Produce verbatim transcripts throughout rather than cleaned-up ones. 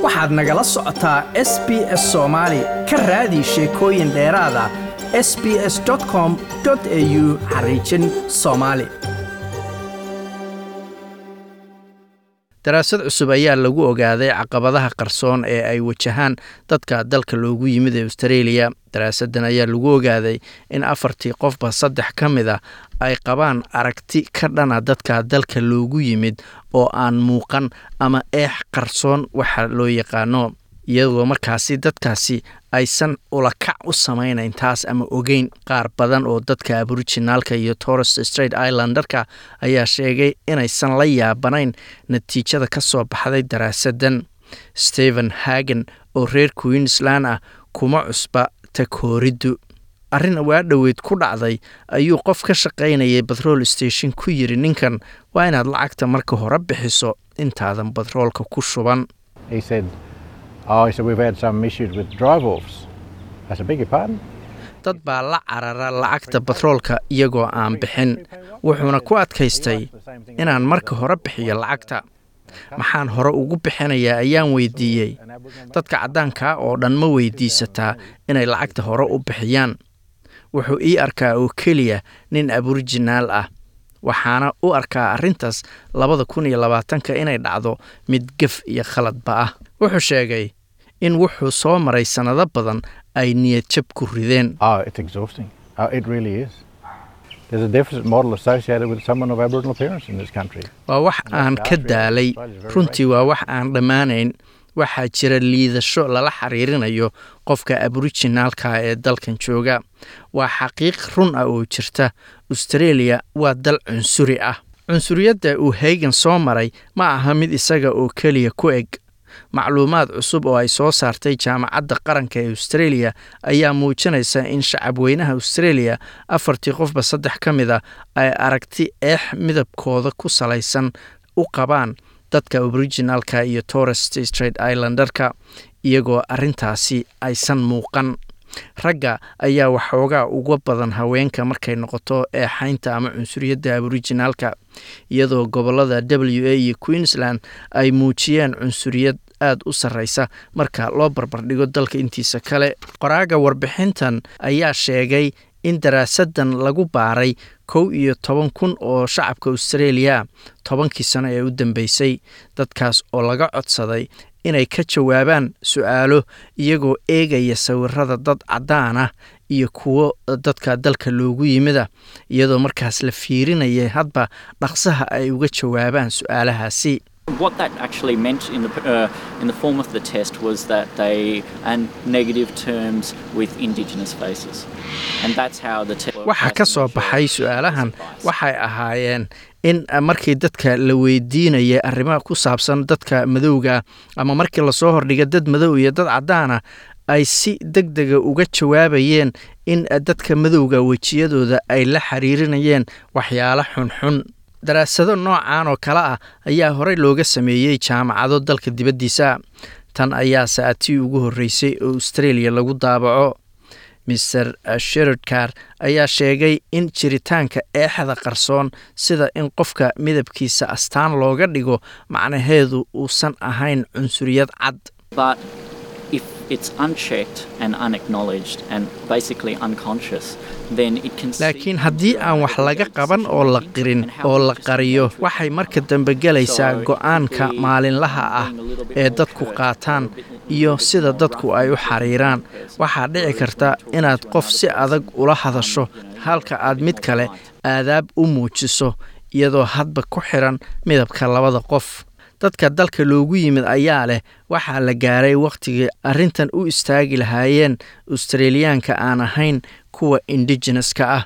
waxaad nagala socotaa S B S Soomaali ka raadi sheekooyin dheeraad ah s b s dot com dot a u xariijin Soomaali. daraasad cusub ayaa lagu ogaaday caqabadaha qarsoon ee ay wajahaan dadka dalka loogu yimid ee Australia. daraasadan ayaa lagu ogaaday in afartii qofba saddex ka mid ah ay qabaan aragti ka dhana dadka dalka loogu yimid oo aan muuqan ama eex qarsoon waxa loo yaqaano, iyadoo markaasi dadkaasi aysan ula kac u samaynayn taas ama ogeyn. qaar badan oo dadka Aboriginalka iyo Torres Strait Islanderka ayaa sheegay inaysan la yaabanayn natiijada ka soo baxday daraasadan. Stephen Hagen oo reer Queensland ah kuma cusba takoridu. arrin waa dhaweyd ku dhacday ayuu qof ka shaqaynayay petrol station ku yiri ninkan waa inaad lacagta marka hore bixiso intaadan petrolka ku shuban. He said, "Oh, so we've had some issues with drive-offs." That's a bigger pardon. dad baa la carara lacagta petrolka iyagoo aan bixin, wuxuuna ku adkaystay inaan marka hore bixiyo lacagta. maxaan hore ugu bixinayaa ayaan weydiiyey. dadka caddaanka oo dhan ma weydiisataa inay lacagta hore u bixiyaan. wuxuu ii arkaa oo keliya nin Aboriginal ah, waxaana u arkaa arrintaas labada kun iyo labaatanka inay dhacdo mid gaf iyo khaladba ah. wuxuu sheegay in wuxuu soo maray sanado badan ay niyad jab ku rideen. Oh, it's exhausting. Oh, it really is. There's a deficit model associated with someone of Aboriginal parents in this country. waa wax aan ka daalay, runtii waa wax aan dhammaanayn. waxaa jira liidasho lala xiriirinayo qofka Aboriginalka ee dalkan jooga. waa xaqiiq run ah oo jirta. Australia waa dal cunsuri ah. cunsuriyadda uu Hagen soo maray ma aha mid isaga oo keliya ku eg. macluumaad cusub oo ay soo saartay jaamacadda qaranka ee Australia ayaa muujinaysa in shacab weynaha Australia afartii qofba saddex ka mid ah ay aragti eex midabkooda ku salaysan u qabaan dadka Aboriginalka iyo Torres Strait Islanderka, iyagoo arrintaasi aysan muuqan. ragga ayaa waxoogaa uga badan haweenka markay noqoto eexaynta ama cunsuriyadda Aboriginalka, iyadoo gobolada W A iyo Queensland ay muujiyeen cunsuriyad aad u sarreysa marka loo barbardhigo dalka intiisa kale. qoraaga warbixintan ayaa sheegay in daraasadan lagu baaray kow iyo toban kun oo shacabka Australia tobankii sano ee u dambeysay, dadkaas oo laga codsaday inay ka jawaabaan su'aalo iyagoo eegaya sawirrada dad caddaan ah iyo kuwo dadka dalka loogu yimida, iyadoo markaas la fiirinayay hadba dhaqsaha ay uga jawaabaan su'aalahaasi. What that actually meant in the uh, in the form of the test was that they and negative terms with Indigenous faces, and that's how the test. waxa ka soo baxay su'aalahan waxay ahaayeen in markii dadka la weydiinayay arrimaha ku saabsan dadka madowga ama markii la soo hordhigay dad madow iyo dad caddaan ah ay si degdeg uga jawaabayeen in dadka madowga wajiyadooda ay la xiriirinayeen waxyaalo xunxun. daraasado noocan oo kale ah ayaa horey looga sameeyay jaamacado dalka dibaddiisa. tan ayaa saatii ugu horeysay oo Australia lagu daabaco. Mister Sherrod ayaa sheegay in jiritaanka eexda qarsoon sida in qofka midabkiisa astaan looga dhigo macnaheedu uusan ahayn cunsuriyad cad. But if it's unchecked and unacknowledged and basically unconscious, then it can. laakiin haddii aan wax laga qaban oo la qirin oo la qariyo, waxay marka dambe galaysaa go'aanka maalinlaha ah ee dadku qaataan iyo sida dadku ay u xariiraan. waxaa dhici karta inaad qof si adag ula hadasho halka aad mid kale aadaab u muujiso, iyadoo hadba ku xiran midabka labada qof. dadka dalka loogu yimid ayaa leh waxaa la gaaray waqtigii arrintan u istaagi lahaayeen Australiaanka aan ahayn kuwa Indigenouska ah.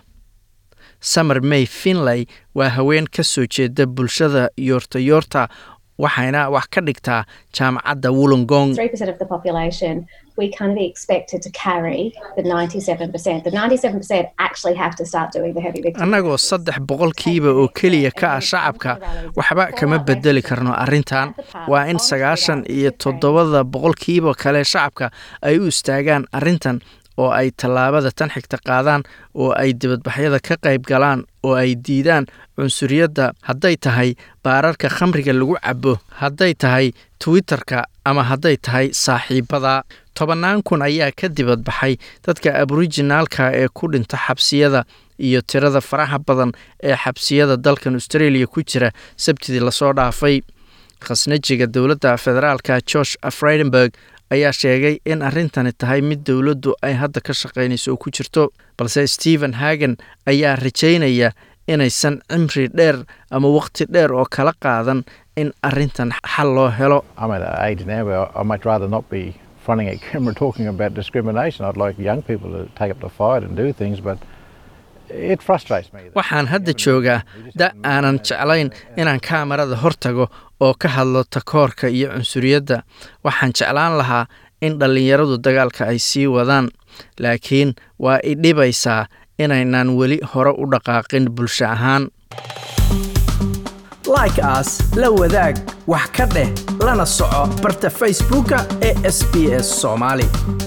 Summer May Finlay waa haween ka soo jeeda bulshada Yorta Yorta, waxayna wax ka dhigtaa jaamacadda Wollongong. three percent of the population, we can be expected to carry the ninety-seven percent. The ninety-seven percent actually have to start doing the heavy lifting. annagoo saddex boqolkiiba oo keliya ka ah shacabka waxba kama bedeli karno arrintan. waa in sagaashan iyo toddobada boqolkiiba kale shacabka ay u istaagaan arrintan oo ay tallaabada tan xigta qaadaan oo ay dibadbaxyada ka qayb galaan oo ay diidaan cunsuriyadda hadday tahay baararka khamriga lagu cabo, hadday tahay Twitterka ama hadday tahay saaxiibada. tobannaan kun ayaa ka dibad baxay dadka aboriginaalka ee ku dhinta xabsiyada iyo tirada faraha badan ee xabsiyada dalkan Australia ku jira sabtidii lasoo dhaafay. khasnajiga dowladda federaalka Josh Frydenberg ayaa sheegay in arrintani tahay mid dowladdu ay hadda ka shaqaynayso oo ku jirto, balse Stephen Hagen ayaa rajaynaya inaysan cimri dheer ama waqti dheer oo kala qaadan in arrintan xal loo helo. I'm at an age now where I might rather not be fronting a camera talking about discrimination. I'd like young people to take up the fight and do things, but it frustrates me. Waxaan hadda joogaa da aanan jeclayn inaan kaamarada hortago oo ka hadlo takoorka iyo cunsuriyadda. Waxaan jeclaan lahaa in dhalinyaradu dagaalka ay sii wadaan, laakiin waa i dhibaysaa inaynaan weli hore u dhaqaaqin bulsho ahaan. Like us, la wadaag, wax ka dheh, lana soco barta Facebooka ee S B S Somali.